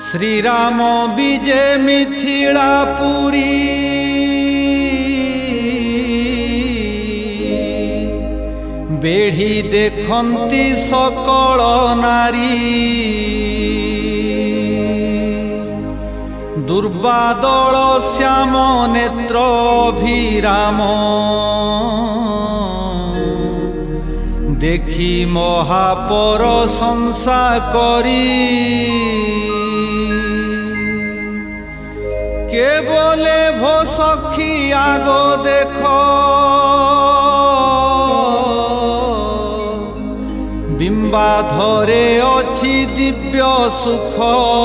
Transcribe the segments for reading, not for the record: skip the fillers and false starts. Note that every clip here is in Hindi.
श्रीराम विजे मिथिलापुरी बेढ़ी देखंती सकल नारी दुर्बादल श्याम नेत्र अभिराम देखी महापर संसा करी के बोले भो सखी आगो देखो बिंबाधरे अछि दिव्य सुख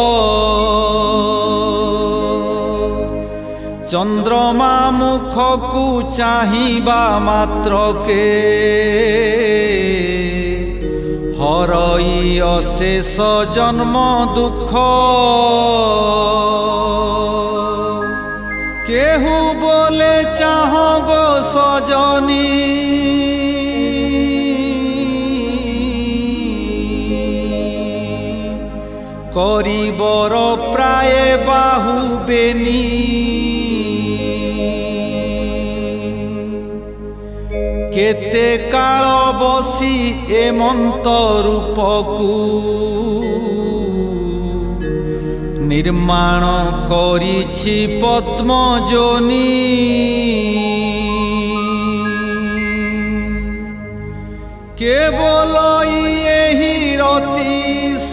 चंद्रमा मुख को चाहिबा मात्र के हरई अशेष जन्म दुख केहू बोले चाह गो सजनी करिबर प्राय बाहु बेनी केते काल बसी एमंत रूपकू निर्माण करिछि पद्मजोनी केवल एहि रतीश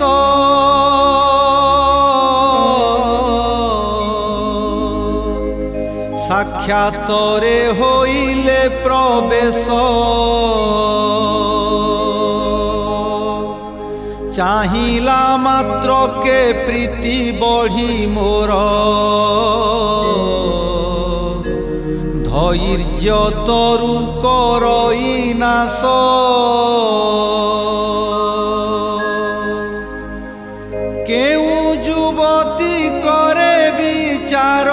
साक्षातरे होइले प्रवेश चाहिला मात्र के प्रीति बढ़ी मोर धैर्य तरु करई नाश केउ युवती करे विचार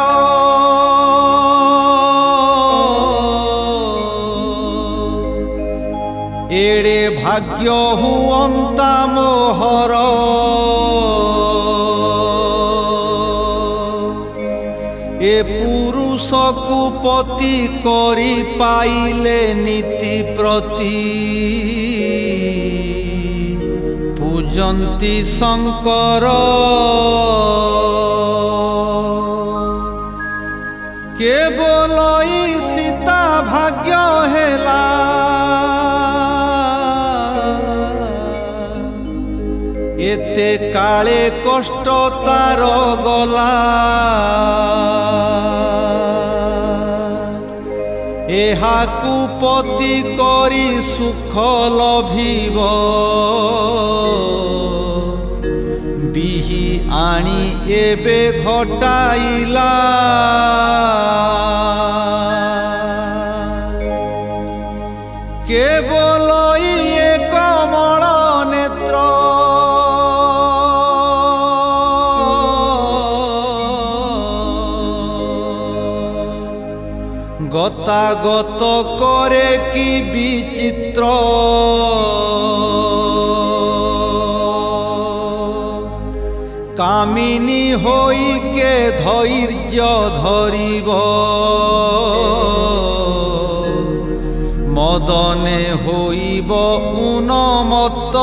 एड़े भाग्य हुअंता मोहर ए पुरुष को पति करी पाइले नीति प्रति पूजंती शंकर केवल सीता भाग्य हेला एते काले कष्ट तार गला एहाकू पति करी सुख लभिब बिही आनी एबे घटाइला केवल ये कमल नेत्र गतागत करे कि विचित्र कामिनी होई के धैर्य धरिब मदने होइब उन्मत्त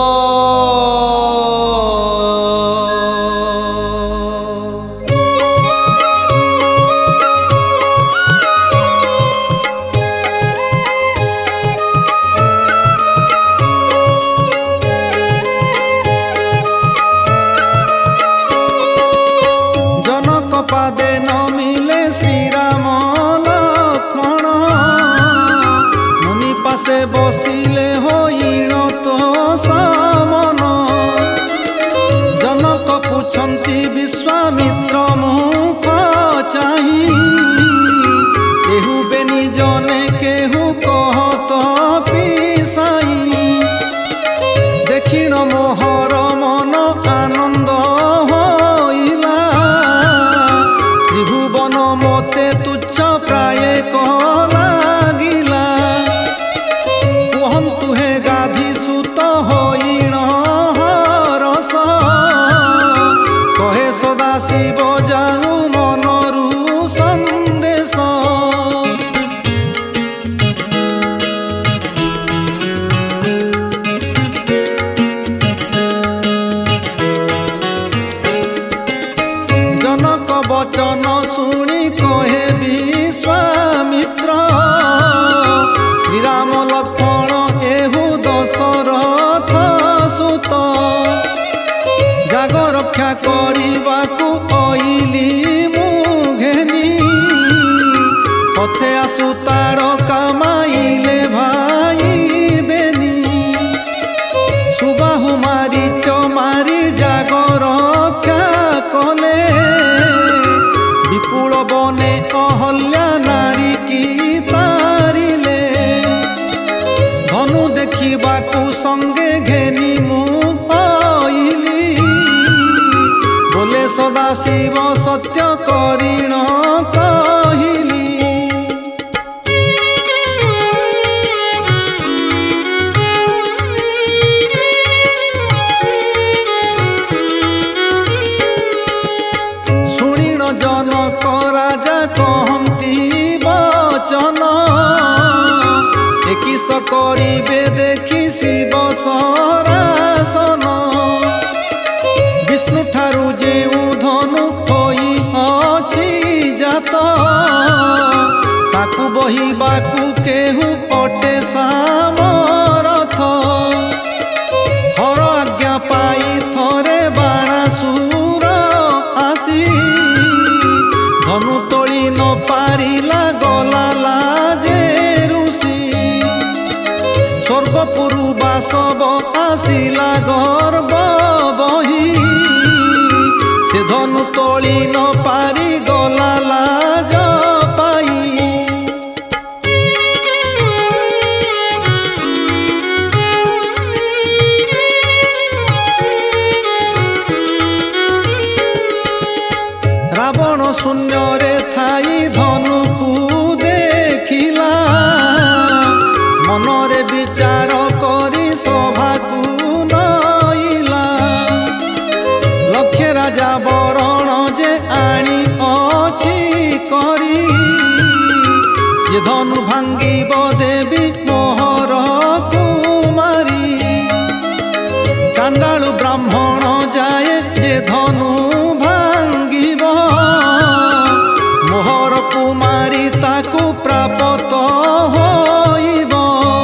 पादे न मिले श्रीराम लक्ष्मण मुनि पासे बसिले होइण तो सामन बचन शुणी कहे विश्वामित्र श्रीराम लक्ष्मण एहु दशरथ सुत जाग रक्षा करबाकू अइली मु घेनी पथे आसु तार कामाइले भाई बेनी सुबाहु मारी चमारी जाग रक्षा कले विपुल बने अहल्या नारी की तारिले धनु देखिबाकू संगे घेनी मु आइली बोले सदा शिव सत्य करिण कहिली शुणिण जनक राजा कहती वचन एकिस करिबे देखि शिव सरासन विष्णु ठारू जेउ धनु होई अछि जात ताकू बहिबाकू केहू अटे सामरथ हर आज्ञा पाई थरे बाणासुर आसी धनु तोली न पारिला गला लाजे ऋषि स्वर्गपुरु बासव आसिला गर्व बही से धनु तोली न पारी गला लाज पाई रावण शून्य रे थाई धनु को देखिला मनरे विचार करी सभा को नईला लक्ष्य राजा बरण जे आनी अछि करी से धनु भांगिब देवी मोहर कुमारी चांडालु ब्राह्मण जाए जे धनु भांगिब मोहर कुमारी ताकू प्राप्त होइब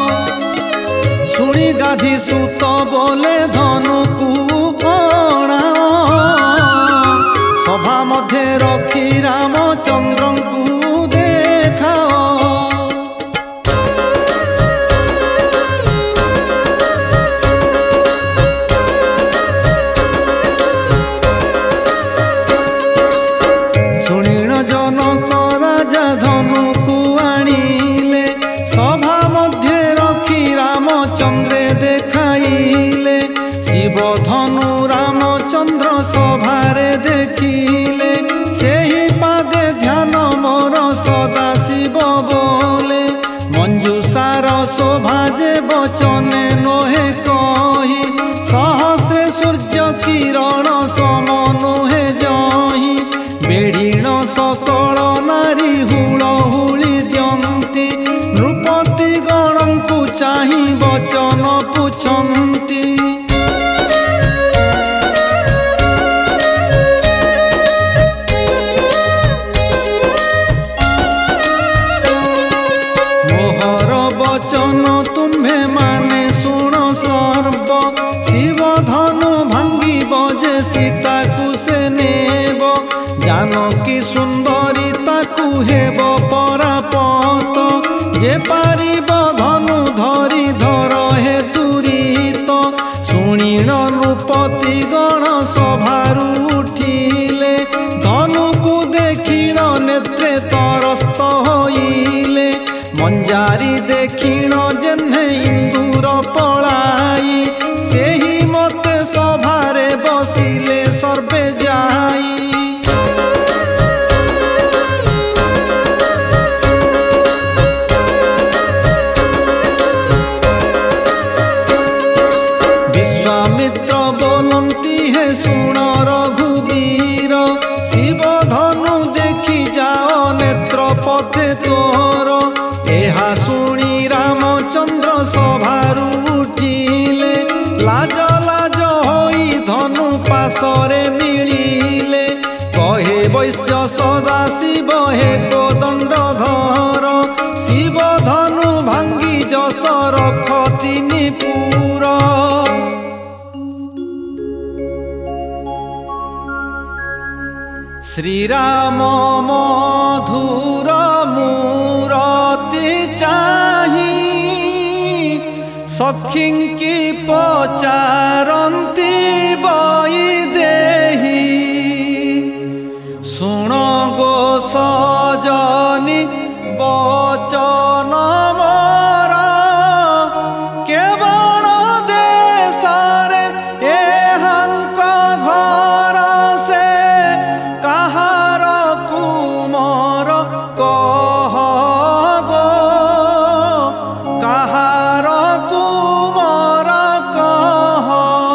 शुणी गाधी सुत बोले धनु को सभा मध्य रखी रामचंद्र को देखाओ शुणिण जनक राजा धनु को आनिले सभा मध्य रखी रामचंद्र देखाइले शिव धनु रामचंद्र सभारे देखिले सेही पादे ध्यान मोर सदा शिव बोले मंजूषार शोभा जे बचने नोहे कही सहस्रे सूर्य किरण सम नोहे जही बेढ़ीण सकल नारी हुल हुली दियंती नृपति गण को चाही वचन पुछंती मोहर वचन तुम्हें माने सुन सर्व शिव धनु भांगी बजे सीता को से नेब जानकी सुंदरी ताकू हेब परापत जे पारिब धनु धरी धर हे तुरीत शुणिण नृपति गण सभारू उठिले धनु को देखिण नेत्रे तरस्त होइले मंजारी देखिण जेन्हे इंदुर पलाई सेही मते सभारे बसिले सर्वे जाई विश्वामित्र बोलंती है सुण रघुवीर शिव धनु देखी जाओ नेत्र पथे तोर एहा शुणी रामचंद्र सभारू उठिले लाज लाज होई धनु पासरे मिलिले कहे বৈশ্য সদা শিব হে কোদণ্ডধর শিব ধনু ভাঙ্গি যশ রখ তিনি পুর শ্রীরাম মধুর মূরতি চাহি সখিঙ্কি পচারন্তি বই দেহি শুণ গো সজনি বচন মর কেবল দেশরে এহাঙ্ক ঘর সে কাহার কুমর কহ গো কাহার কুমর কহ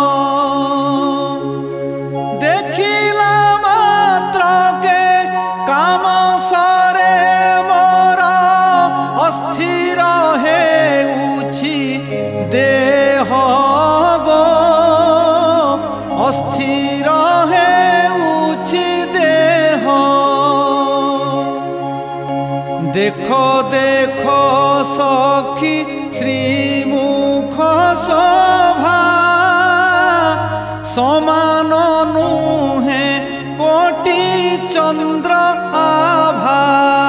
দেখিলা মাত্রকে কাম সরে মোর অস্থির হেউছি দেহ গো অস্থির হেউছি দেহ দেখো দেখো সখী শ্রীমুখ শোভা সমান নুহে কোটি চন্দ্র আভা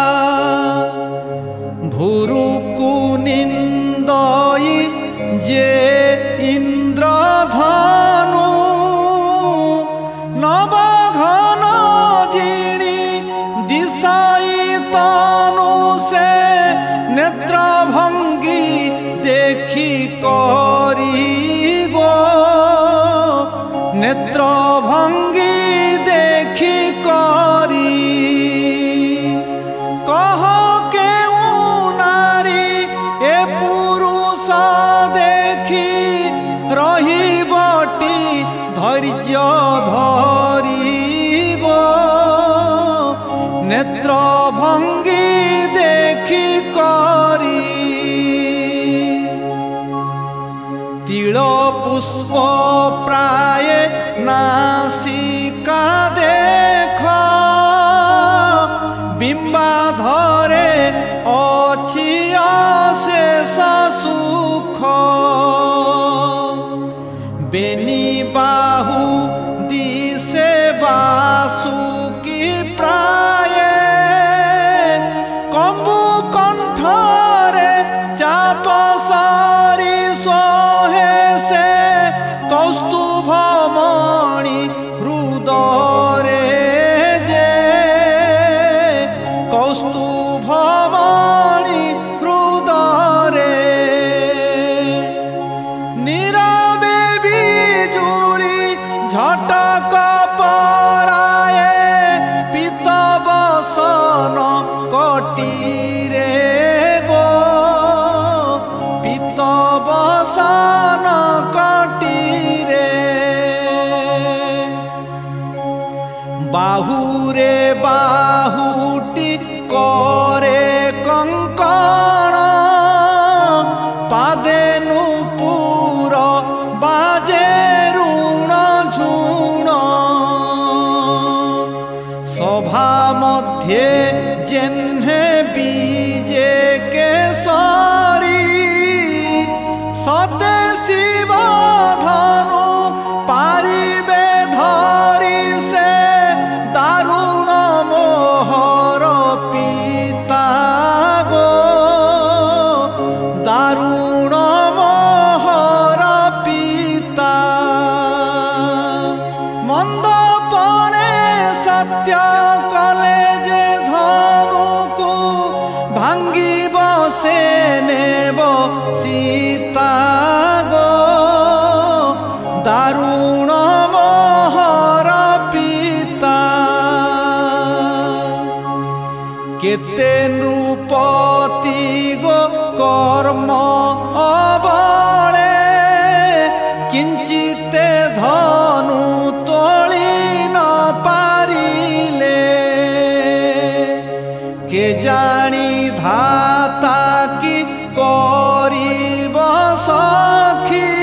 ভুরুকু নিন্দই যে ইন্দ্রধনু নবঘন জিণি দিশাই তনু সে নেত্রভঙ্গি দেখি করি গো নেত্রভঙ্গি দেখি করি কহ কেউ নারী এ পুরুষ দেখি রহিবটি ধৈর্য ধরি গো নেত্রভঙ্গি দেখি করি তিল পুষ্প প্রায় নাসিকা দেখ বিম্বাধরে অছি অশেষ সুখ বেনি বাহু দিশে বাসুকি প্রায় কম্বু কণ্ঠরে চাপ সারি সোহে সে কৌস্তুভমণি হৃদরে যে কৌস্তুভমণি হৃদরে নীরবে বিজুলি ঝটক পরায়ে পিতবসন কটিরে গো পিতবসন কটিরে বাহুরে বাহুটি করে কঙ্কণ পাদে নূপুর বাজে ঋণ ঝুণ সভা মধ্যে জেহ্নে বীজে কেশরী সতে শিব ধনু পারিবে ধরি সে দারুণ মোহর পিতা গো দারুণ মোহর পিতা মন্দপণে সত্য কলে যে ধনুকু ভাঙ্গিব সে নেব সীতা গো দারুণ মোহর পিতা কেতে নৃপতি গো কর্ম অবলে কিঞ্চিতে ধনু তোলি ন পারিলে কে জানি ধাতা কি করিব সখী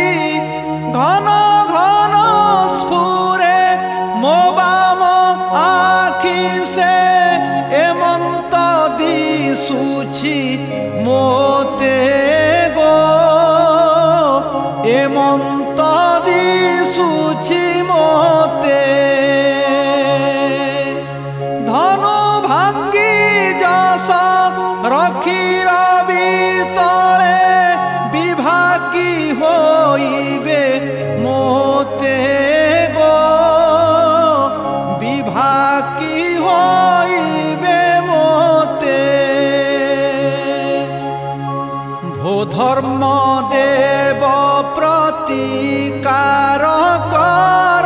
ঘন ঘন স্ফুরে মো বাম ଏମନ୍ତ ଦିଶୁଛି ମୋତେ ଧନୁ ଭାଙ୍ଗି ଯଶ ରଖି ରବି ତଳେ ବିଭାକି ହୋଇବେ ମୋତେ ଗো ବିଭାକି ହୋଇବେ ମୋତେ ଭୋ ଧର୍ମ ଦେବ ପ୍ରତିକାର କର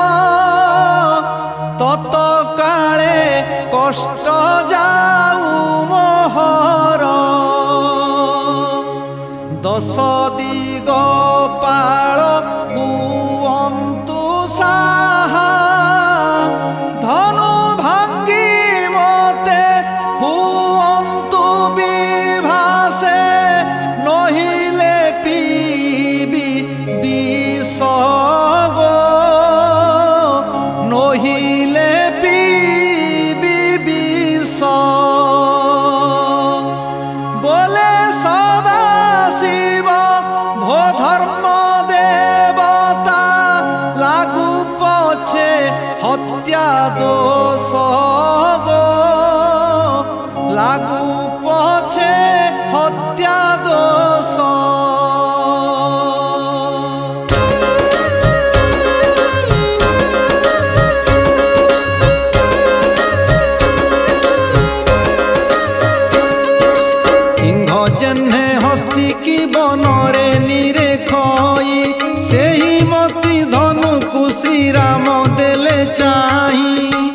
তত কালে কষ্ট যাও মোহর দশ দিগ পাল হুয়ন্তু সাহা ধনু ভাঙ্গি মতে হুয়ন্তু বিভাসে নহিলে পিবি বিষ গো নহিলে পিবি বিষ বলে সদা শিব ভো ধর্ম দেবতা লাগু পছে হত্যা দোষ গো লাগু পছে হত্যা দোষ জেনে হস্তি কি বনরে নিরেখই সেই মতি ধনুকু শ্রীরাম দেলে চাহি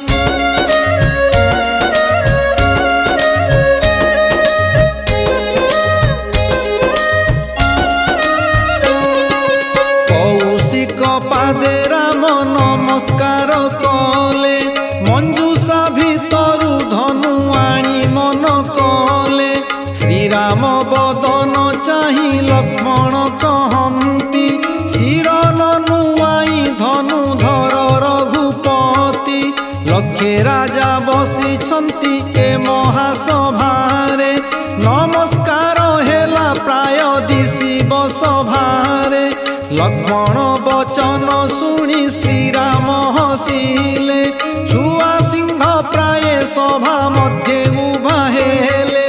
কৌশিক পাদে রাম নমস্কার কলে মঞ্জুষা ভিতরু ধনু আনি মন কলে শ্রীরাম বদন চাহি লক্ষ্মণ কহন্তি শির নুয়াই ধনু ধর রঘুপতি লক্ষে রাজা বসিছন্তি এ মহাসভারে নমস্কার হেলা প্রায় দিশিব সভারে লক্ষ্মণ বচন শুনি শ্রীরাম হসিলে ছুয়া সিংহ প্রায় সভা মধ্যে উভা হেলে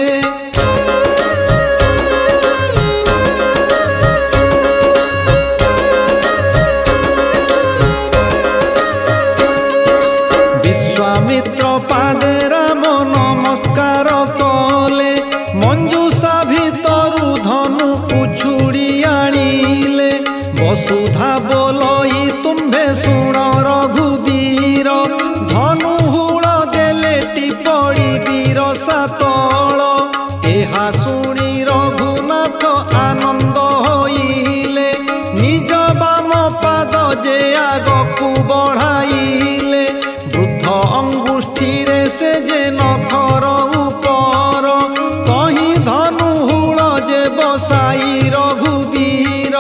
বিশ্বামিত্র পাদে রাম নমস্কার কলে মঞ্জুষা ভিতরু ধনু উছুড়ি আনিলে বসুধা বলই তুম্ভে শুণ রঘুবীর ধনু হুল দেলে টিপড়ি বীরসা তল এহা শুনি রঘুনাথ আনন্দ হইলে নিজ বাম পাদ যে আগকু বঢ়াইলে বৃদ্ধ অঙ্গুষ্ঠীরে সে যে নখর উপর তহি ধনু হুল যে বসাই রঘুবীর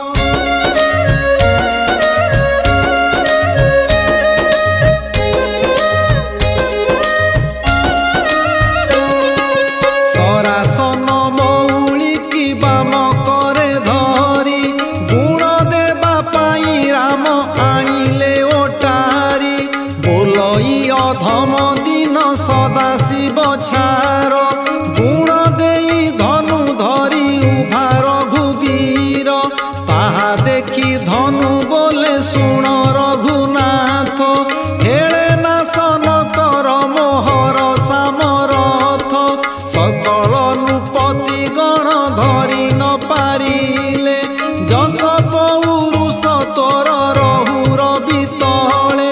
সরাসন মৌলি কি বাম করে ধরি গুণ দেবা পাই রাম আনিলে ওটারি বলই অধম দিন সদা শিব ছার গুণ দেই ধনু ধরি উভা রঘুবীর তাহা দেখি ধনু বলে শুণ রঘুনাথ হেলে নাশন কর মোহর সামরথ সকল নৃপতি গণ ধরি ন পারিলে যশ পৌরুষ তোর রহুর বিতলে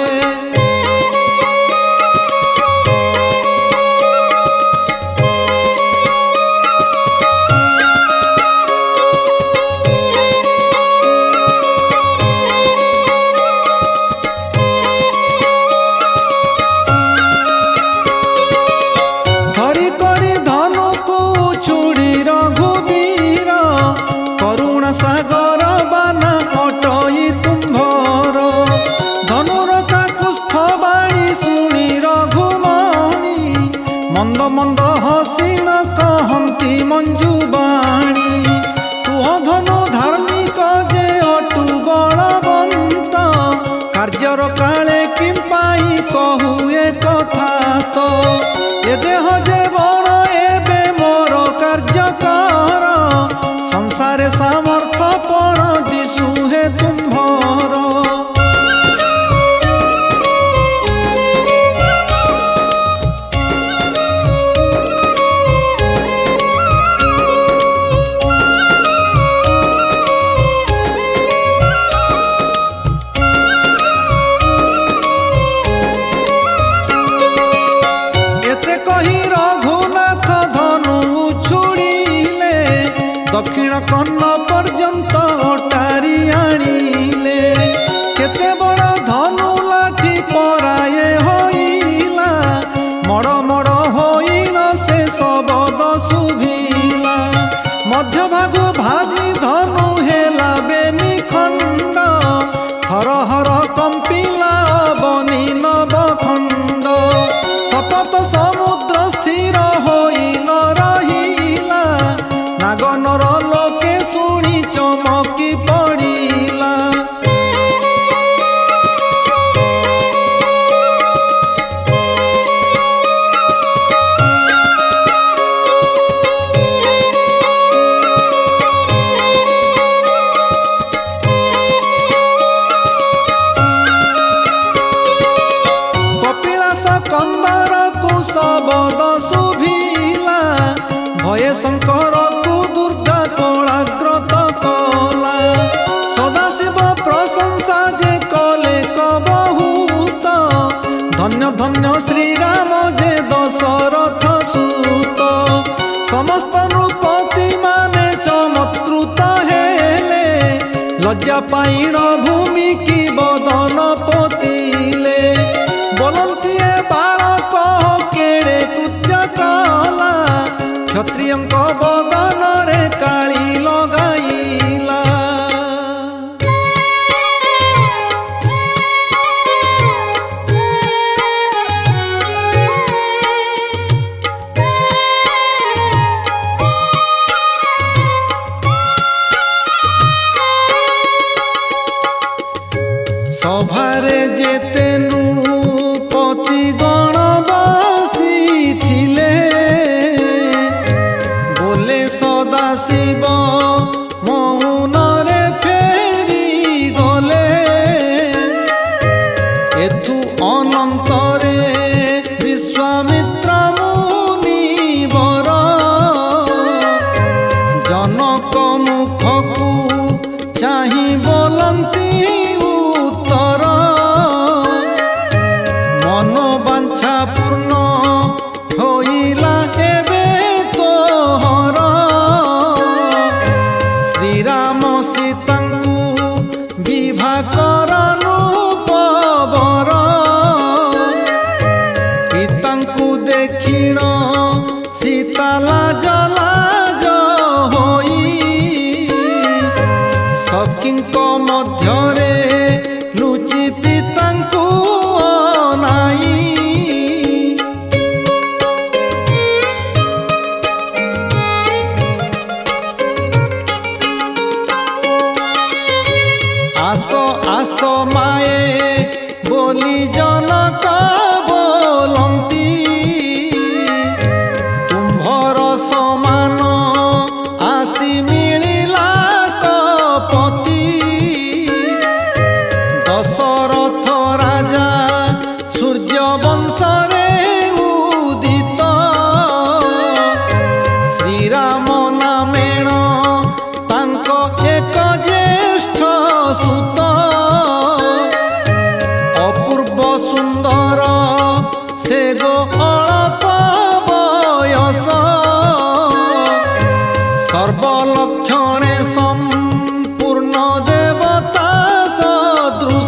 शंकर को दुर्गा कोलाग्रत कला सदाशिव प्रशंसा जे कले कबहूत धन्य धन्य श्रीराम जे दशरथ सूत समस्त नृपति माने चमत्कृत हेले लज्जा पाइण भूमि की बदन पोतिले बोलंती बालक केड़े कृत्य कला क्षत्रिय बदन रे काली लगाइला। सभारे जेते नृपति गण बसिथिले बोले सदाशिव मौन रे फेरी गले एथु अनंतरे विश्वामित्र मुनिवर जनक मुखकु चाहि बोलंती मनोवांछा पूर्ण होइला एबे तोहर श्रीराम सीतांकु विवाह करनु पवर पितांकु देखिण सीता लाज लाज होई सखींक मध्यरे लुचि पितांकु अनाई आस आस माए बोली जनक बोलंती तुम्भर समान आसी मिलिला कपति दशरथ राजा सूर्य वंशरे उदित श्रीराम नामेण तांक एक ज्येष्ठ सुत अपूर्व सुंदर से गो अल्प बयस सर्वलक्षणे संपूर्ण देवता सदृश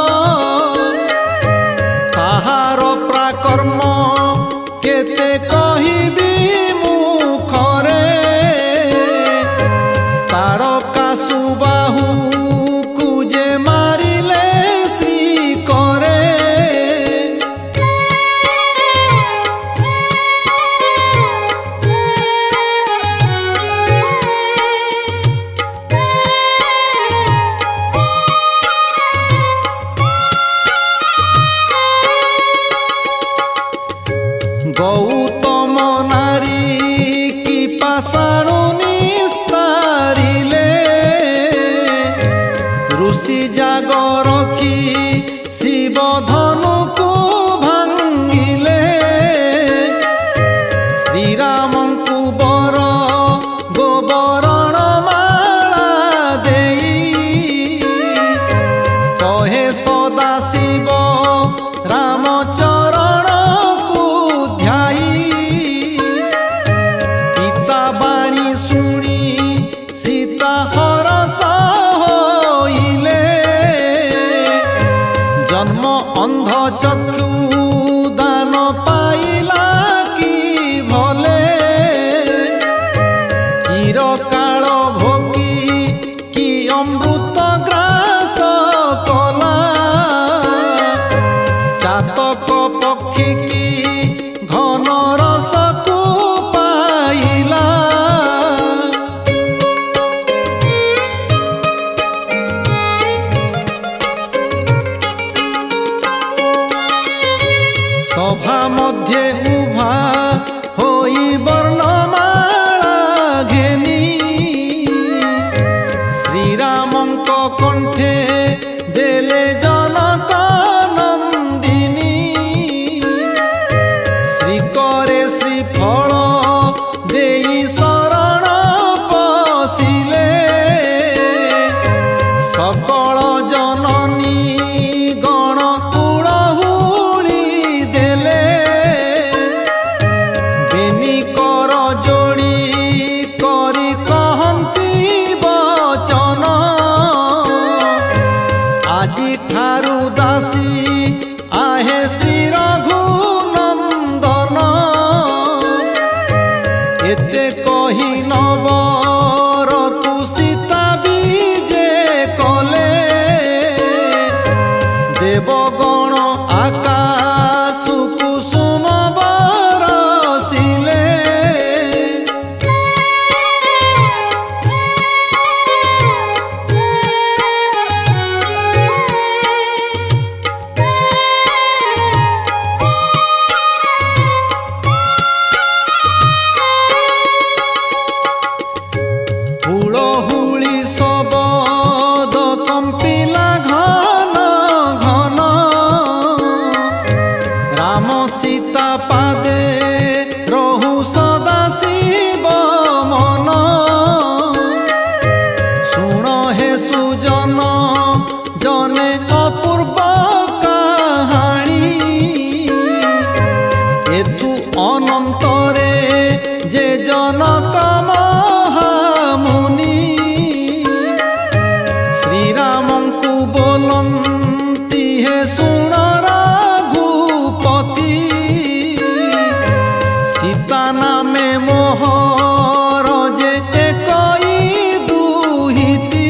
ताहार प्राकर्म केते कहिबी मुखरे तारका सुबाहु कुजे मारिले श्री करे गौतम नारी की पाषाणु निस्तारिले ऋषि जाग रखी शिव धनु को भांगिले श्रीराम को बर गोबरण माला देई कहे सदाशिव रामचरण को ध्याई पिता बाणी सुनी सीता हरस होइले जन्म अंध चक्षु दान पाइला कि भले चिरकाल भोगी कि अमृत ग्रास कला चातक पक्षी की घन रस को पाइला सभा मध्य उभा होई वर्णमाला घेनी श्रीरामंक कंठे देले जनक नंदिनी श्री करे श्रीफल देई सर सकल जननी गण हुळहुळी देले बेनी कर जोड़ी करी कहंती बचन आजी ठारू दासी आहे श्री रघुनंदन एते कही नबर कुसीता बीजे कले देवगण आकाश कुसुम बरसिले हुळहुळी शब्द कंपिला घन घन राम सीता पादे रहु सदा शिव मन सुण हे सुजन जने अपूर्व कहानी एतु अनंतरे जे जनक महामुनि श्रीरामंकु बोलंती हे सुण रघुपति सीता नामे मोहर जे एकई दुहिती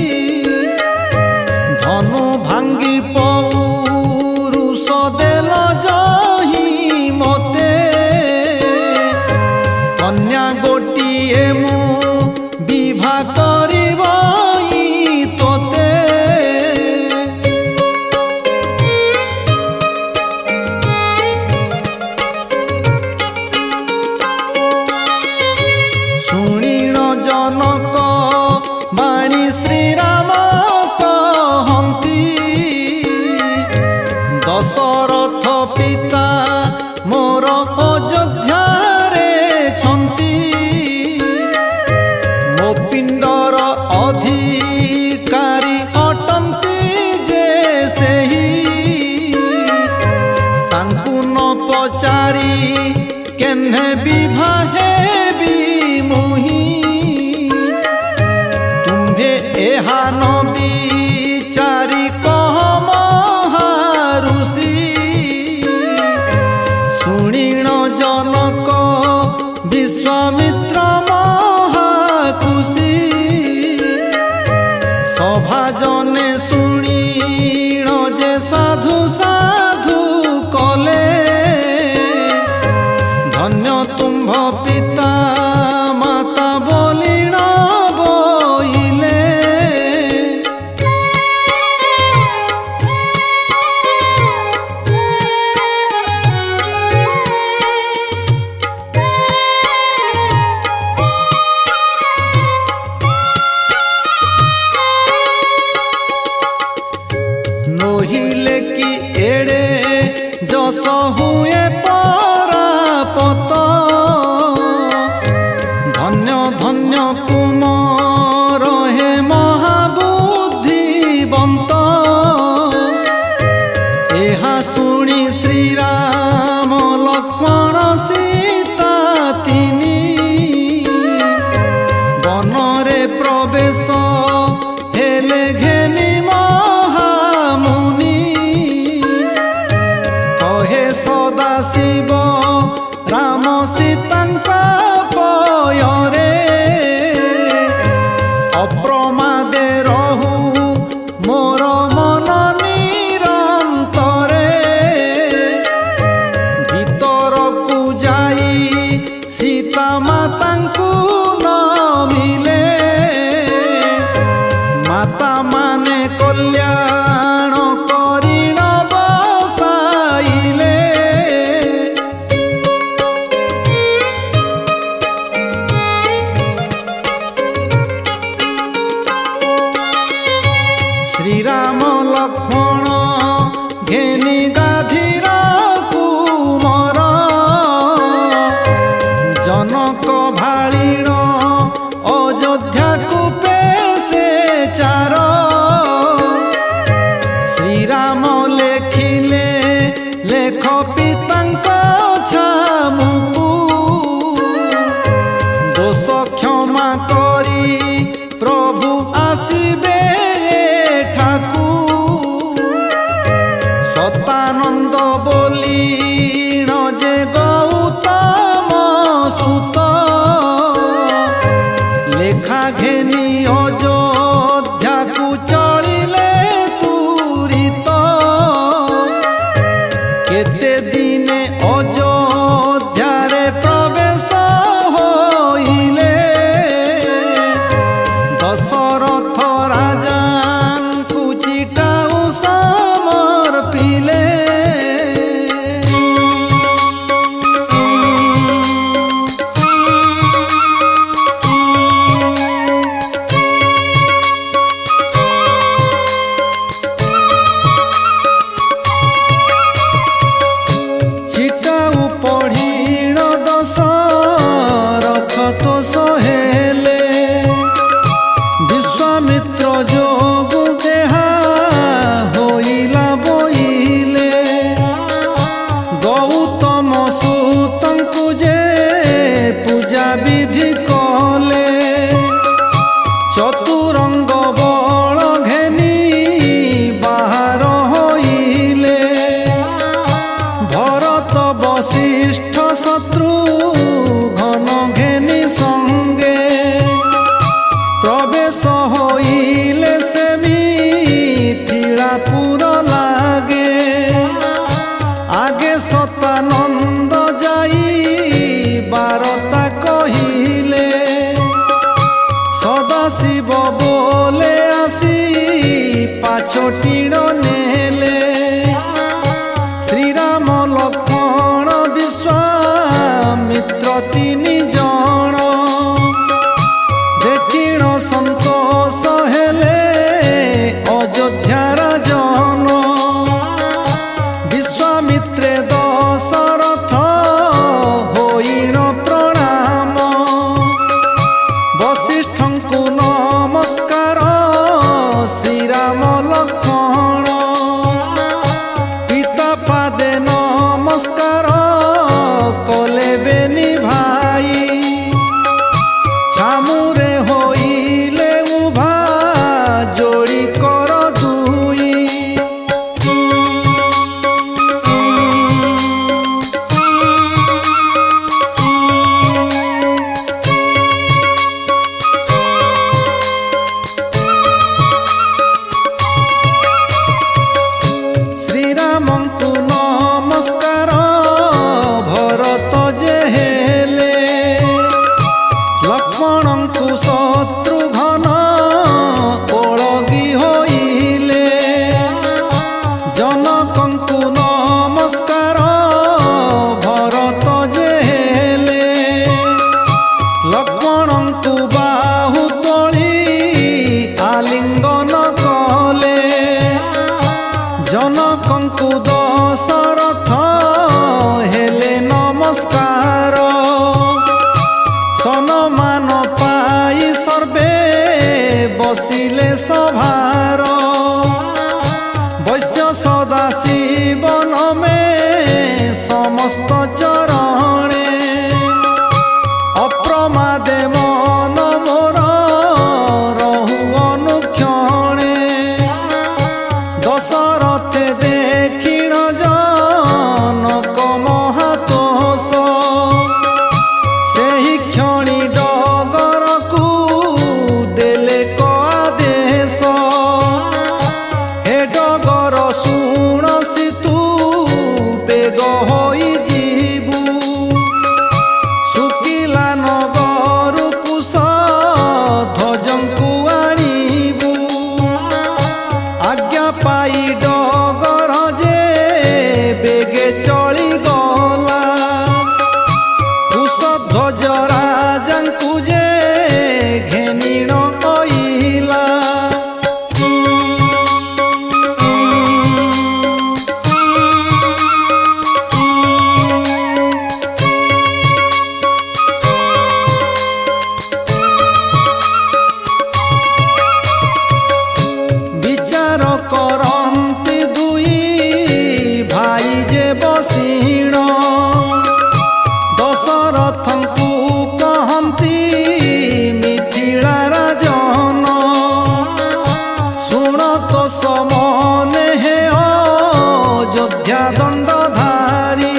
धनु भांगी पौरुष देल जही मते कन्या गोटिए मु विवाह करिबई तोते सुनिण जनक बाणी श्रीराम कहंती दशरथ पिता मोर अयोध्यारे छंती मो पिंडर अधिकारी अटंती जे सेही तांकु न पचारी केन्हे विवाहे भी मुही तुम्भे एहा न विचारी कह महारुषि सुनिण जनक विश्वामित्र महाकुशी सभा जने सुनिण जे साधु साधु कले धन्य तुम्भ पिता माता बोलिण बोइले नहिले कि एड़े जस हुए परापत धन्य धन्य कुमार हे महाबुद्धिवंत एहा सुनी श्रीराम लक्ष्मण सीता तिनी बनरे प्रवेश हेले घेनी महामुनि कहे सदा शिव राम सीतांक पयरे अप्रमादे रहु मोर मन निरंतरे भीतरकु जाई सीता मातांकु न मिले माता माने कल्याण करिण बसाइले श्रीराम लक्ष्मण घेनी गाधीर कुमर जनक भाळीण अयोध्या को पेसे चार छोटीण नेले श्रीराम लक्ष्मण विश्वामित्र तीन जण देखिण संतोष हेले अयोध्यार जन विश्वामित्रे दशरथ होइण प्रणाम वसिष्ठंकु नमस्कार श्रीराम लक्ष्मण पिता पादे नमस्कार कले बेनी भाई छामुरे होइले उभा जोड़ी कर दुई श्रीरामंकु नमस्कार भरत जे हेले लक्ष्मणंकु शत्रुघ्न ओळगी होइले जनकंकु नमस्कार भरत जे हेले लक्ष्मणंकु बाहु तोली आलिंगन कले जनकंकु दशरथ हेले नमस्कार सम्मान पाई सर्वे बसिले सभार वैश्य सदाशिव नमे समस्त चरणे अप्रमादे मन मोर रहु अनुक्षणे दशरथे देखिण जनक महातोष सेहि क्षणी डगर को देले क आदेश हे डगर शुणसी तू बेग होई जीवु सुकिला नगर कुश ध्वजंकु आनिबु आज्ञा पाई डगर जे बेगे चली गला कुश ध्वज राजंकु जे घेनिण अइला विचार करन्ति दुई भाई जे बसिण दशरथंकु कहन्ति मिथिला राजन शुण तो समने हे अयोध्या दंडधारी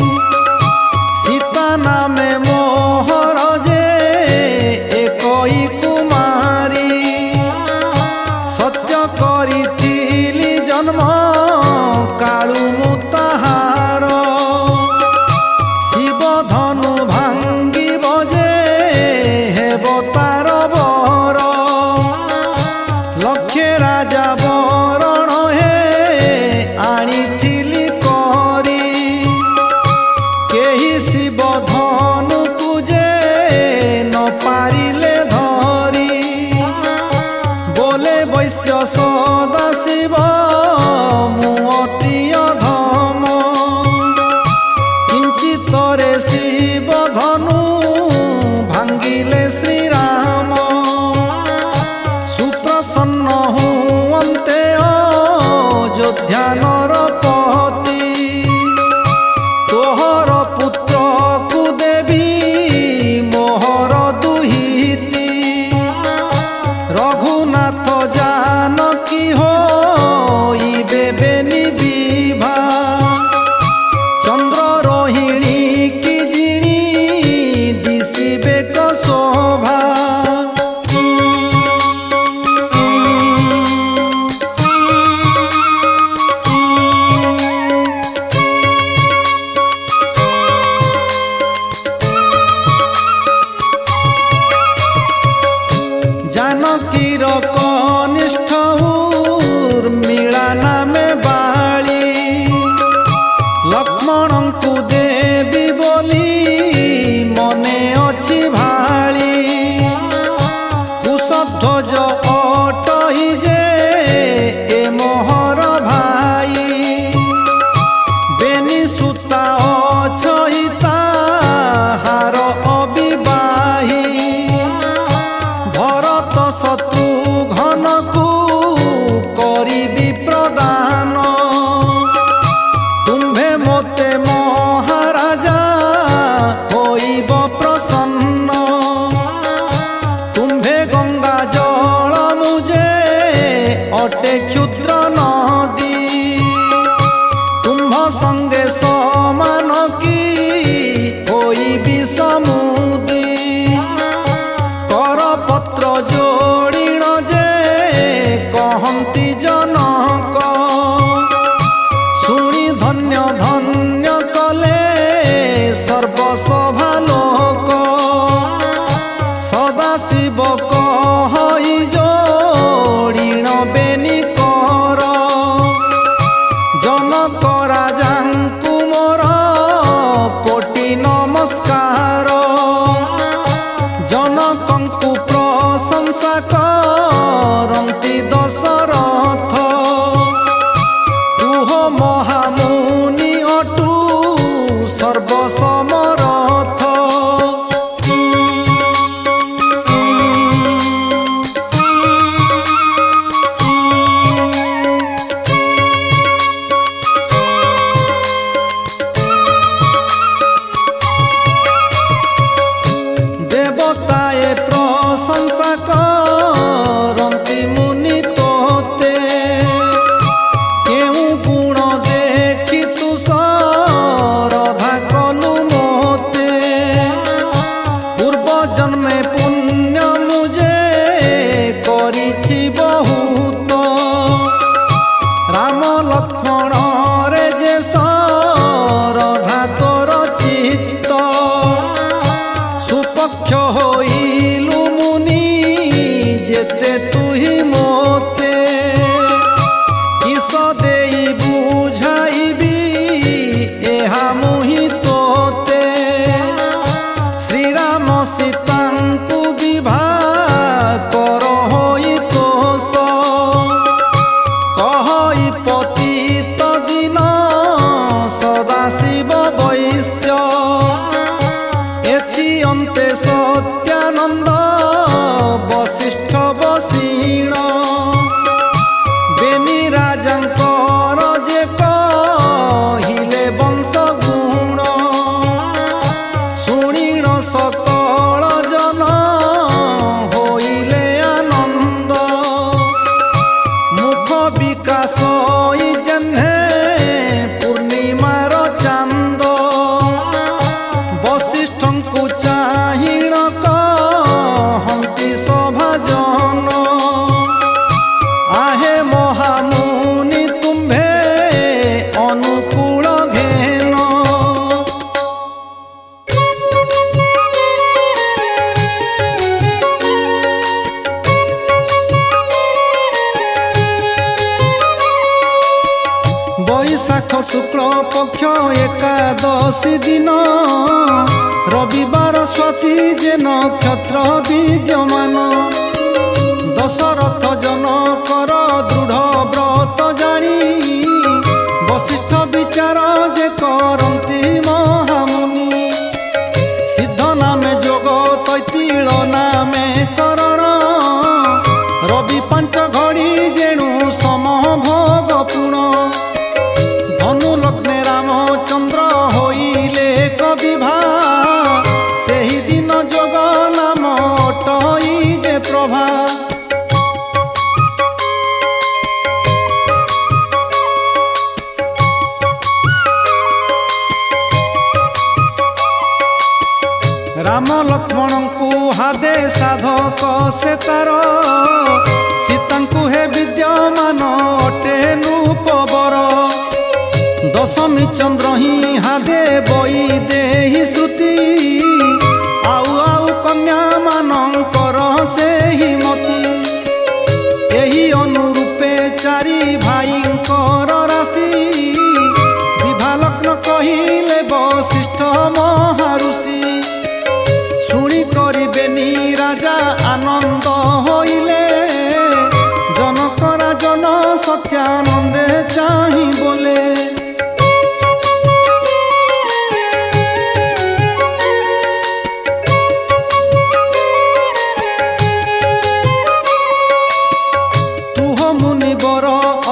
सीता नामे मोहर जे एकई कुमारी सत्य करिथिली जन्म काळू मुताहार शिव धनु भांगी बजे हेब तार बर लक्षे राजा बरण हे आनिथिली करी केही शिव धनु कुजे न पारिले धरी बोले वैश्य सदाशिव मु अति अधम किंचितरे शिव धनु भांगिले श्रीराम सुप्रसन्न हुअन्ते अयोध्या नरपति तोहर पुत्र कु देवी मोहर दुहिती रघुनाथ जानकी होइबे बेनी करिबी प्रदान तुम्भे मोते महाराजा होइब प्रसन्न तुम्भे गंगा जल मुझे अटे क्षुद्र नदी तुम्भ संगे समान की होइबी समुदी करपत्र जोड़िण जे कहंती जनक शुणी धन्य धन्य कले सर्वसभा लोक सदाशिव कहि जोड़िण बेनी कर जनक राजांकु मोर कोटि नमस्कार जनकंकु प्रशंसा करंती दशरथ तुह महामुनि अटु सर्वसमरथ देवताए प्रशंसा करंती मुनि तोते केउ गुण देखि तु सरधा कलु मोते पूर्व जन्मे पुण्य मुझे करिछि बहुत राम लक्ष्मण रे जे सरधा तोर चित्त सुपक्ष होइलु मुनि जेते तुहि मोते किस देई बुझाइबी एहा मुहि तोते श्रीराम सीतांकु विवाह कर होई तोष कहई पतित दिन सदाशिव वैश्य एति अन्ते सत्यानंद वशिष्ठ वसीण बेनी राजांकर जे कहिले वंश गुण शुणिण सकल जन होइले आनंद मुख विकास जेन्हे पूर्णिमार चांद वशिष्ठंकु चाहिण कहंती सभा जन आहे महामुनि तुम्भे अनुकूल घेन वैशाख शुक्ल पक्ष एकादशी दिन रविवार स्वाति जे नक्षत्र विद्यमान दशरथ जनकर दृढ़ व्रत जानी वशिष्ठ विचार जे करंती महामुनि सिद्ध नामे जोग तैतिल नामे करण रवि पांच घड़ी जेणु समभोग पूर्ण धनु लग्ने रामचंद्र होइले कविभा सेहि दिन जोग नाम अटई जे प्रभा राम लक्ष्मणंकु हादे साधक से तार सीतांकु हे विद्यमान अटे नूपवर दशमी चंद्र ही हादे बई देहि श्रुति आउ आउ कन्या मानंकर से ही मति एही अनुरूपे चारि भाईंकर राशि विवाह लग्न कहिले वशिष्ठ महाऋषि शुणी करिबेनी राजा आनंद होइले जनक राजन सत्यानंदे चाहि बोले तुह मुनिवर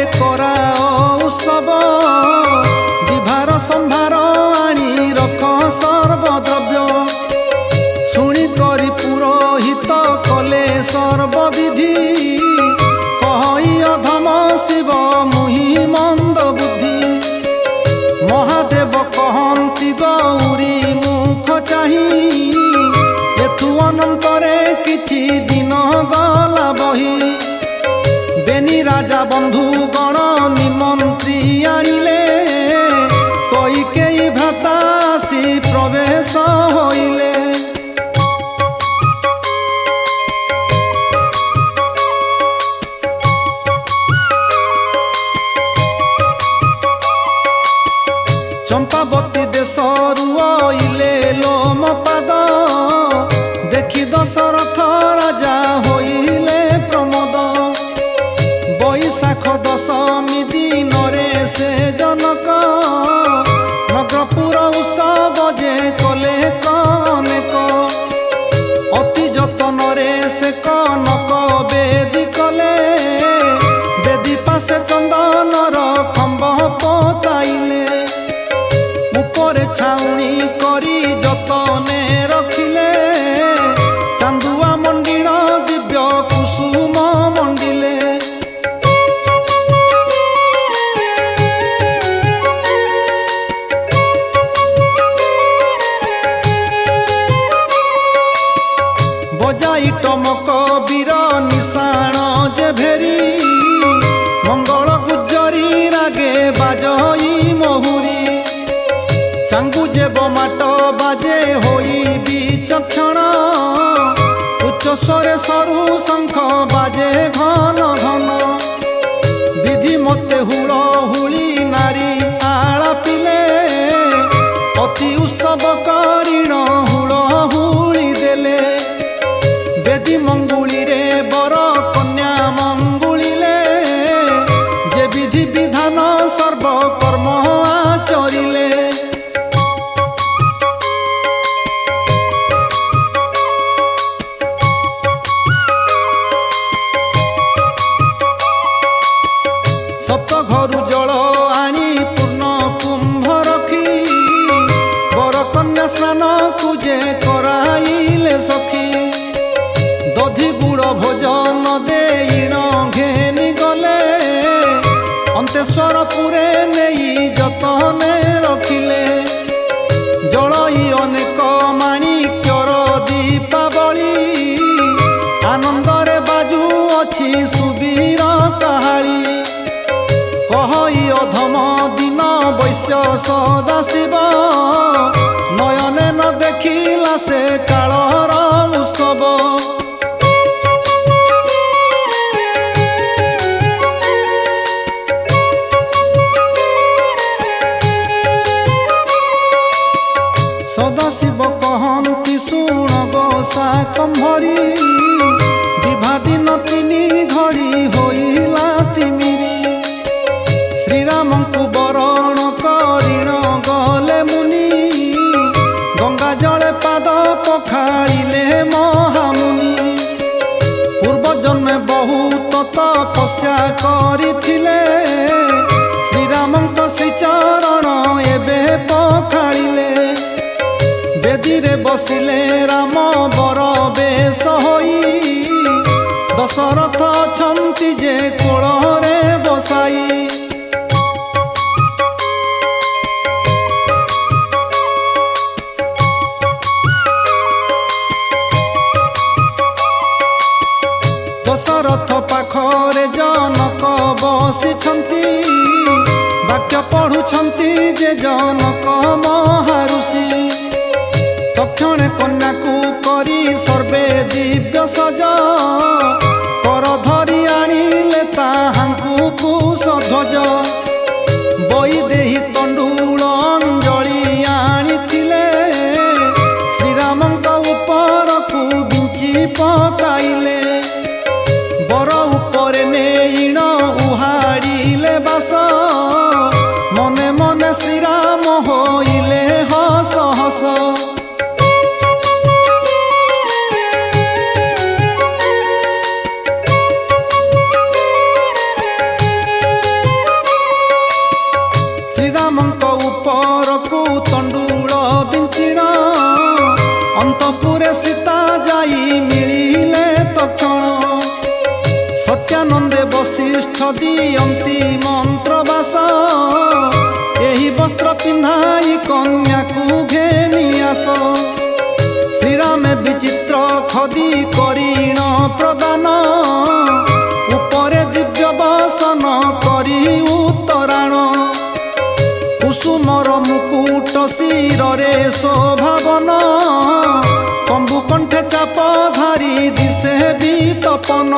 कराओ उत्सव विभार संभार आनी रख सर्वद्रव्य शुणी करी पुरोहित कले सर्वविधि कहि अधम शिव मुहि मंद बुद्धि महादेव कहती गौरी मुख चाही एथु अनंतरे किछि दिन गला बही बेनी राजा बंधु गण निमंत्री आनिले कैकेयी भ्राता आसी प्रवेश होइले चंपावती देशरु आइले लोम पाद देखि दशरथ राजा होइले प्रमोद बैशाख दशमी दिन रे से जनक नगरपुर उत्सव जे कले कनेक अति जतन रे से कनक बेदी कले बेदी पासे चंदनर खंब पोताइले ऊपर छाउणी करी जतने रखिले चांदुआ मंडिल दिव्य कुसुम मंडिले बजाई टमक वीर निशाण जे भेरी मंगल गुज्जरी रागे बाजई महुरी चांगु जे बमाट बाजे होई विचक्षण उच्च स्वरे सरु शंख बाजे घन घन विधि मते हुड़ हुली नारी आला पिले अति उत्सव करीण हुड़ हुली देले बेदी मंगुली रे बर कन्या मंगुलिले जे विधि विधान सर्व कर्म आचरिले सप्त घरु जल आनी पूर्ण कुंभ रखी बर कन्या स्नान कुजे कराइले सखी दधि गुड़ भोजन देईण घेनी गले अंतेश्वरपुरे नहीं जतने रखिले जलई अनेक माणिक्यर दीपावली आनंदरे बाजू अछि सुबीर काहाली कहि अधम दिन वैश्य सदाशिव नयने न देखिला से कालर उत्सव सदाशिव कहती शुण गोसा कंभरी विभा दिन तीनी घड़ी होइला तिमिरी श्रीराम को बरण करिण गले मुनि गंगा जले पाद पखाड़िले महामुनि पूर्व जन्मे बहुत तपस्या करिथिले श्रीराम श्रीचरण एबे पखाड़िले बेदी रे बसिले राम बर बेश होई दशरथ छंती जे कोल रे बसाई दशरथ पाखरे जनक बसिछंती वाक्य पढ़ुछंती जे जनक महाऋषि तक्षणे कन्या को करी सर्वे दिव्य सज कर धरी आनिले ताहांकु कुशध्वज बईदेही तंडुल अंजलि आनिथिले श्रीरामंक उपरकु बिंची पकाइले बर उपरे नेईण उहाड़िले बास मने मने श्रीराम होइले हस हस दियंती मंत्रबास एही वस्त्र पिंधाई कन्या को घेनी आस श्रीरामे विचित्र खदी करीण प्रदान उपरे दिव्य बसन करी उत्तराण कुसुमर मुकुट शिरे शोभावन कंबु कंठे चाप धारी दिशे बीतपन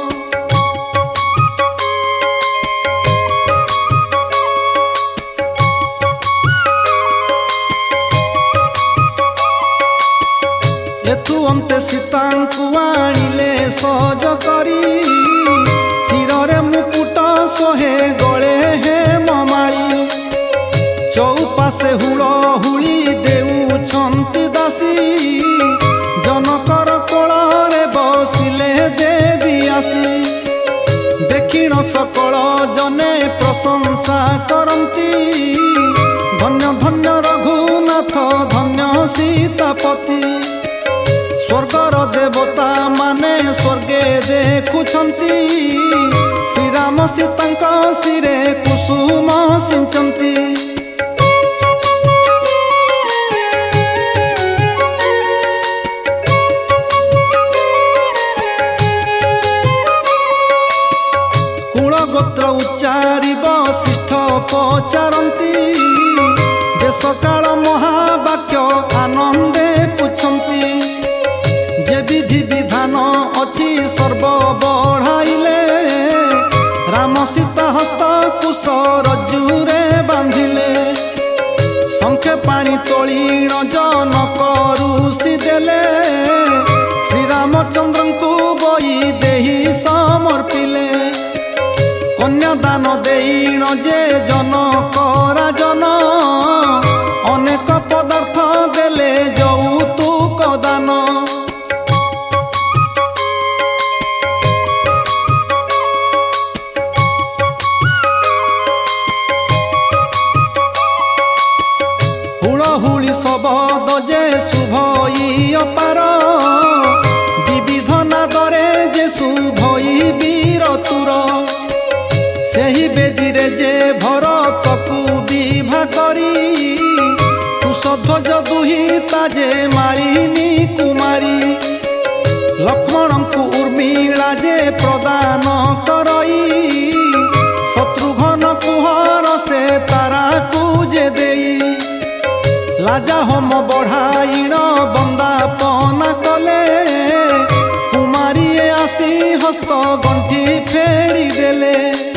एथु अंते सीतांकु आनिले सज करी शिरे मुकुट सोहे गले हे ममाली चौपाशे हुलहुली देउछंती दासी जनकर कोଳରେ बसिले देवी आसी देखिण सकल जने प्रशंसा करती धन्य धन्य रघुनाथ धन्य सीतापति स्वर्गर देवता माने स्वर्गे देखुछंती श्रीराम सीतांक शिरे कुसुम सिंचंती गोत्र उच्चारी वशिष्ठ पचारती देश काल महावाक्य आनंदे पुछंती जे विधि विधान अच्छी सर्व बढ़ाइले राम सीता हस्त कुश रज्जुरे बांधिले संखे पानी तोलीण जनक ऋषि देले श्रीरामचंद्र को बई देही समर्पिले कन्यादान देईण जे जनक राजन अनेक पदार्थ देले यौतुक दान हुलहुली शब्द जे शुभई अपार विविध नादरे जे शुभई वीरतुर सेही बेदीरे जे भरत को विवाह करी कुशध्वज दुहिता जे मालिनी कुमारी लक्ष्मण को उर्मिला जे प्रदान करई शत्रुघ्न कुहर से तारा को जे देई लाजा होम बढ़ाईण बंदापना कले कुमारी आसी हस्त गंठी फेड़ी देले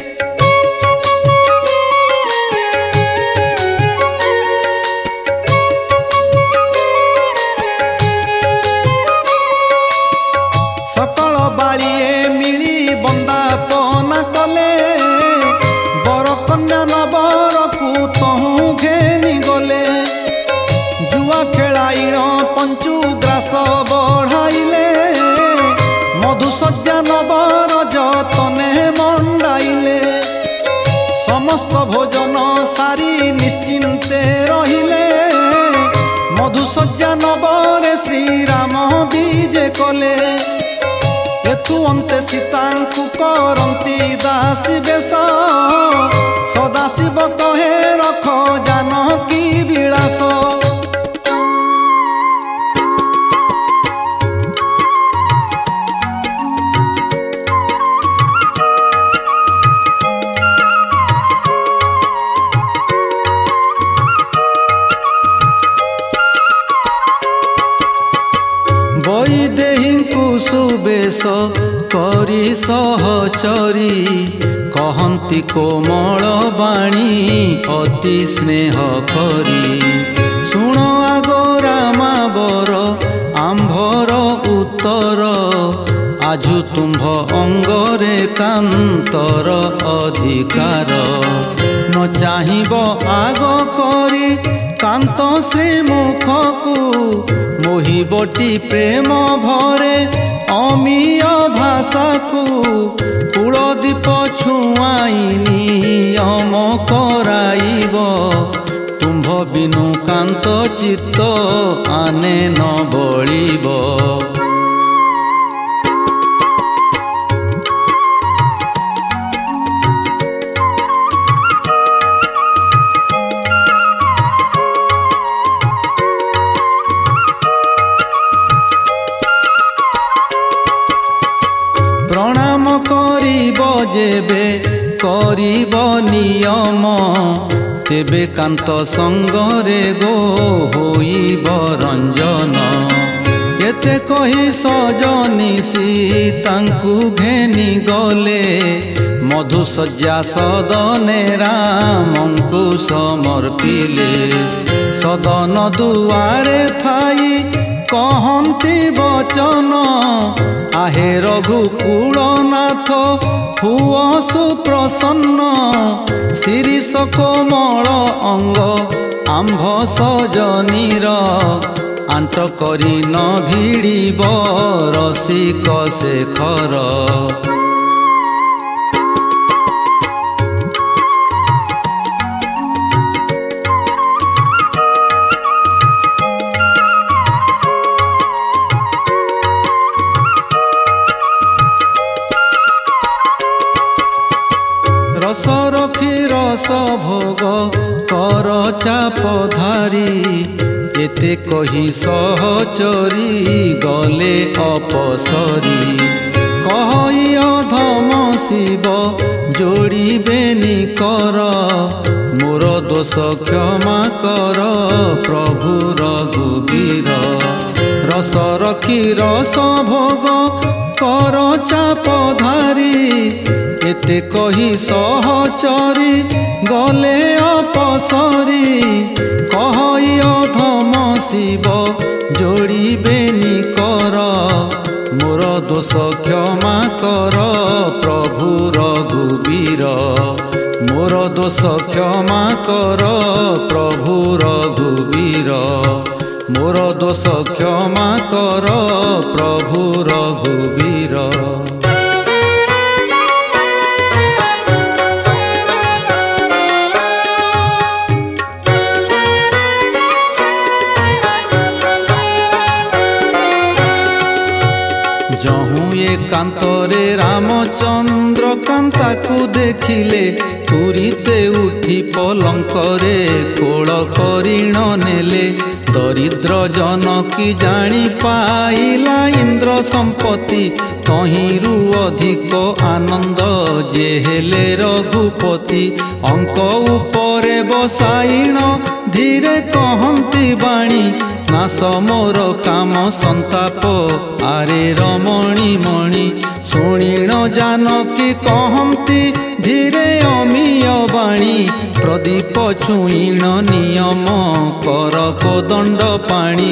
सकल बालिए मिली बंदापना कले बर कन्या नबर को तहु घेनी गले जुआ खेलाइण पंचुग्रास बढ़ाइले मधुसज्जा नबर जतने मंडाइले समस्त भोजन सारी निश्चिंते रहिले मधुसज्जा नबर श्रीराम विजे कले एथु अंते सीतांकु करंती दासी बेश सदाशिव कहे रख जानकी विलास सुबेश करी सहचरी कहंती कोमल बाणी अति स्नेह करी शुण आग रामावर आंभर उत्तर आजु तुम्भ अंगरे कांतर अधिकार न चाहिब आग करी कांत श्रीमुख को मोहिबटी प्रेम भरे अमीय भाषा को कूलदीप छुआई नियम कराइब तुम्भ बिनु कांत चित्त आने न बलिब କରିବ ନିୟମ ତେବେ କାନ୍ତ ସଙ୍ଗରେ ଗୋ ହୋଇବ ରଞ୍ଜନ। ଏତେ କହି ସଜନୀ ସୀତାଙ୍କୁ ଘେନି ଗଲେ ମଧୁଶଯ୍ୟା ସଦନେ ରାମଙ୍କୁ ସମର୍ପିଲେ। ସଦନ ଦୁଆରେ ଥାଇ କହନ୍ତି ବଚନ ଆହେ ରଘୁକୁଳନାଥ ହୁଅ ସୁପ୍ରସନ୍ନ। ଶିରୀଷ କୋମଳ ଅଙ୍ଗ ଆମ୍ଭ ସଜନୀର ଆଣ୍ଟ କରି ନ ଭିଡ଼ିବ ରସିକ ଶେଖର। ରସ ରଖି ରସ ଭୋଗ କର ଚାପ ଧାରି ଏତେ କହି ସହଚରି ଗଲେ ଅପସରି। କହି ଅଧମ ଶିବ ଯୋଡ଼ିବେନି କର ମୋର ଦୋଷ କ୍ଷମା କର ପ୍ରଭୁ ରଘୁବୀର। ରସ ରଖି ରସ ଭୋଗ କର ଚାପ ଧାରି ଏତେ କହି ସହଚରି ଗଲେ ଅପସରି। କହି ଅଧମ ଶିବ ଯୋଡ଼ିବେନି କର ମୋର ଦୋଷ କ୍ଷମା କର ପ୍ରଭୁ ରଘୁବୀର। ମୋର ଦୋଷ କ୍ଷମା କର ପ୍ରଭୁ ରଘୁବୀର। ମୋର ଦୋଷ କ୍ଷମା କର ପ୍ରଭୁ ରଘୁବୀର। ଯହୁଁ ଏକାନ୍ତରେ ରାମଚନ୍ଦ୍ର କାନ୍ତାକୁ ଦେଖିଲେ ତୁରିତେ ଉଠି ପଲଙ୍କରେ କୋଳ କରିଣ ନେଲେ। ଦରିଦ୍ର ଜନକୀ ଜାଣି ପାଇଲା ଇନ୍ଦ୍ର ସମ୍ପତ୍ତି ତହିଁରୁ ଅଧିକ ଆନନ୍ଦ ଯେ ହେଲେ ରଘୁପତି। ଅଙ୍କ ଉପରେ ବସାଇଣ ଧୀରେ କହନ୍ତି ବାଣୀ ନାଶ ମୋର କାମ ସନ୍ତାପ ଆରେ ରମଣୀ ମଣି। ଶୁଣିଣ ଜାନକୀ କହନ୍ତି ଧୀରେ ଅମିୟ ବାଣୀ ପ୍ରଦୀପ ଛୁଇଣ ନିୟମ କର କୋଦଣ୍ଡ ପାଣି।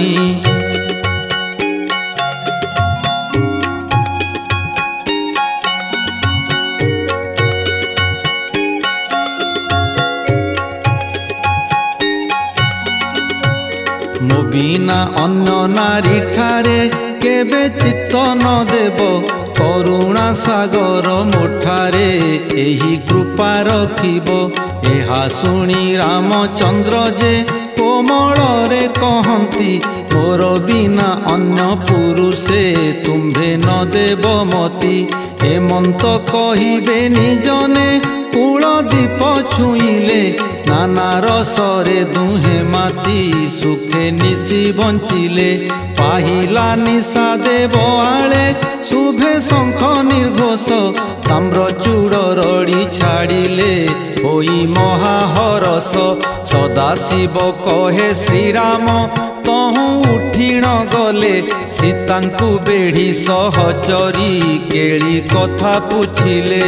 ମୋ ବିନା ଅନ୍ୟ ନାରୀ ଠାରେ କେବେ ଚିତ୍ତ ନ ଦେବ କରୁଣା ସାଗର ମୋଠାରେ ଏହି କୃପା ରଖିବ। ଏହା ଶୁଣି ରାମଚନ୍ଦ୍ର ଯେ କୋମଳରେ କହନ୍ତି ମୋର ବିନା ଅନ୍ୟ ପୁରୁଷେ ତୁମ୍ଭେ ନ ଦେବ ମତି। ହେମନ୍ତ କହିବେ ନିଜନେ କୂଳ ଦୀପ ଛୁଇଁଲେ ନାନା ରସରେ ଦୁହେଁ ମାତି ସୁଖେ ନିଶି ବଞ୍ଚିଲେ। ପାହିଲା ନିଶା ଦେବ ଆଳେ ଶୁଭେ ଶଙ୍ଖ ନିର୍ଘୋଷ ତାମ୍ର ଚୂଡ଼ ରଡ଼ି ଛାଡ଼ିଲେ ହୋଇ ମହାହରସ। ସଦାଶିବ କହେ ଶ୍ରୀରାମ ତହୁଁ ଉଠିଣ ଗଲେ ସୀତାଙ୍କୁ ବେଢ଼ି ସହଚରି କେଳି କଥା ପୁଛିଲେ।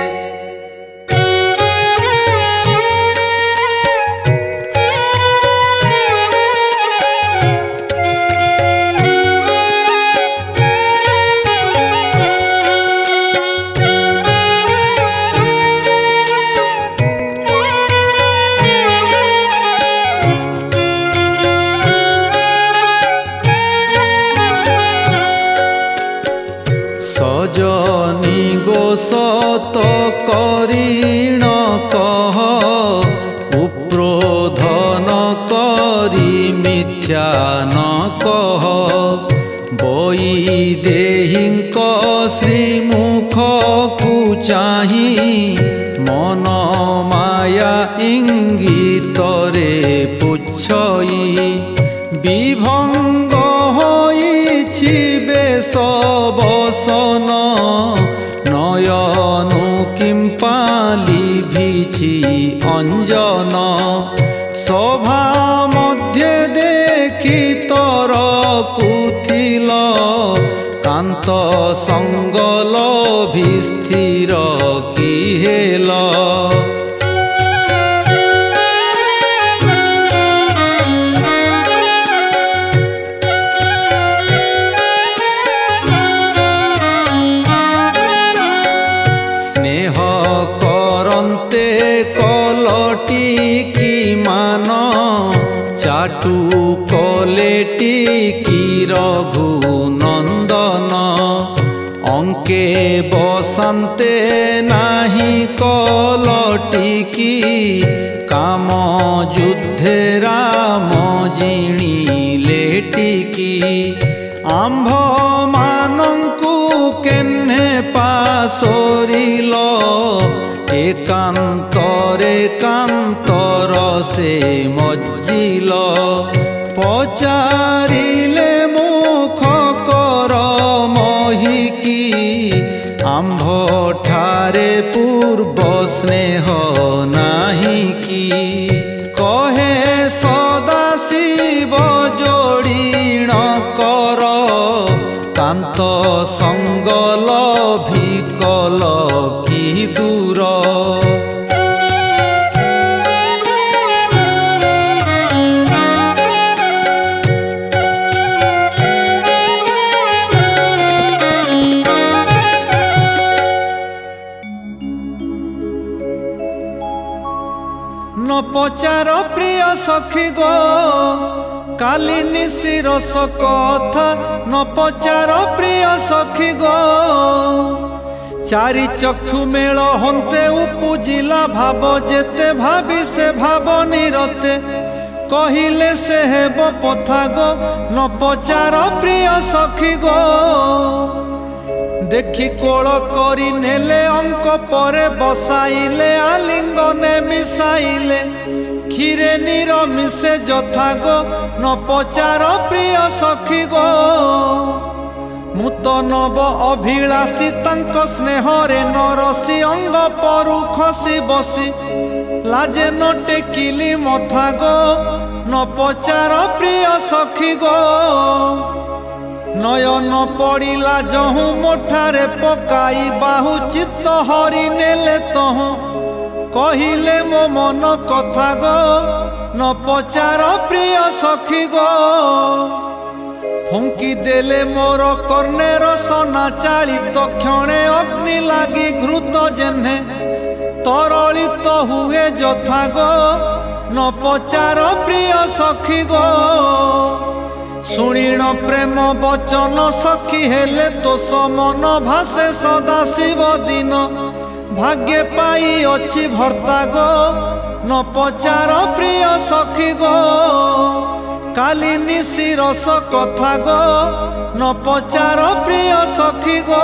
ସଜନୀ ଗୋ ସତ କରିଣ କହ ଉପ୍ରୋଧନ କରି ମିଥ୍ୟା ନ କହ। ବୈଦେହୀଙ୍କ ଶ୍ରୀମୁଖକୁ ଚାହିଁ ମନ ମାୟା ଇଙ୍ଗିତରେ ପୁଚ୍ଛଇ ବିଭଙ୍ଗ ହୋଇଛି ବେଶ ବସନ ନୟନ धनु किंपा लिभिछि अंजन सभा मध्य देखि तोर कुथिल कांत संगल भिस्थिर कि हेल स्नेह करन्ते कलटी कि मान चाटू कलेटी कि रघुनंदन अंके बसन्ते नाही कलटी कि काम युद्धे राम जिणिलेटी कि आंभ मानंकु केन्हे पासोरिल एकांतरे कांतर से मज्जिल पचारिले मुख कर महिकी आंभ ठारे पूर्व स्नेह नाही कि कहे सदा शिव जोड़ीण कर कांत संगल भिकल कि दूर न पचार प्रिय सखी गो काली निशिर कथा न पचार प्रिय सखी गो चारि चक्षु मेल हंते उपुजिला भाव जेते भाभी से भाव निरते कहिले से हेब पथा गो न पचार प्रिय सखी गो देखी कोल करी नेले अंक परे बसाइले आलिंगने मिसाइले क्षीरे नीर मिसे जथा गो न पचार प्रिय सखी गो मुत नव अभिलाषी तांक स्नेहरे नरसी अंग परु खसी बसी लाजे न टेकिली मथा गो न पचार प्रिय सखी गो नयन पड़िला जहु मोठारे पकाई बाहु चित्त हरि नेले तहु कहिले मो मन कथा गो न पचार प्रिय सखी गो फुंकी देले मोर कर्णेर सना चालित क्षणे अग्नि लागी घृत जेन्हे तरलित हुए जथा गो न पचार प्रिय सखी गो शुणीण प्रेम बचन सखी हेले तोष मन भासे सदा शिव दिन भाग्य पाई अच्छी भर्ता गो न पचार प्रिय सखी गो काली निशिर कथा गो न पचार प्रिय सखी गो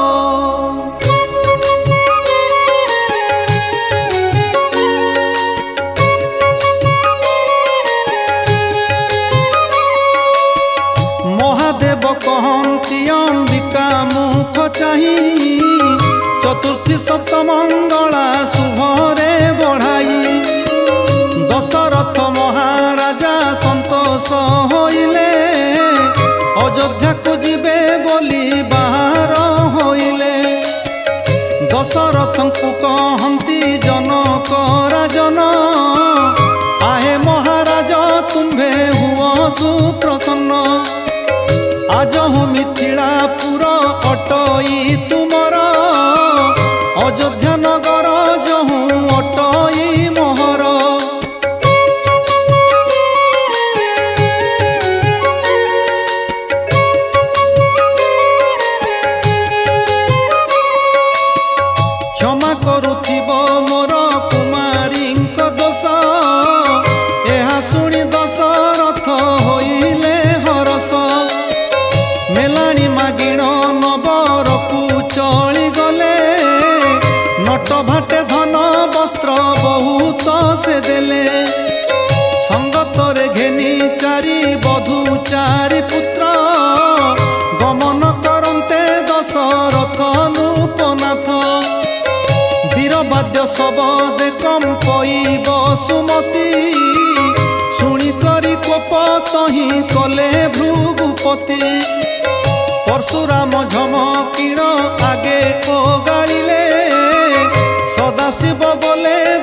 महादेव कहती अंबिका मुख चाही चतुर्थी सप्तमंगला शुभरे बढ़ाई दशरथ महाराजा संतोष होइले अयोध्या को जीवे बोली बाहर होइले दशरथ को कहती जनक राजन आहे महाराज तुम्भे हुआ सुप्रसन्न आज हूँ मिथिलापुर अटई तुमर अयोध्या नगर जहूँ अटई मोहर क्षमा करुथिब मोर कुमारींक दोष एहा शुणी दशरथ होइले हरस मेलाणी मागिण नबरकू चली गले नट भाटे धन वस्त्र बहुत से देले संगतरे घेनी चारि बधू चारि पुत्र गमन करन्ते दशरथ नूपनाथ बाद्य शबद कंपईब सुमति शुणी करी कोप तही कले भृगुपति परशुराम झमकिण आगे को गाड़िले सदाशिव बोले